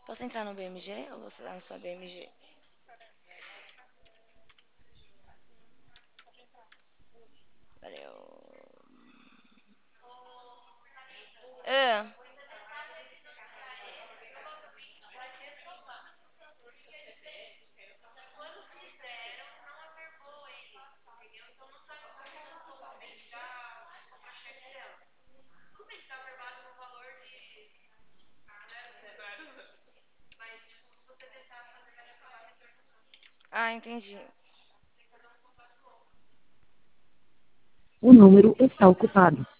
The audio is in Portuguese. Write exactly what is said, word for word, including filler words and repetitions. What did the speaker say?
Posso entrar no B M G ou você tá na sua B M G? Valeu. Ah, ah, entendi. O número está ocupado.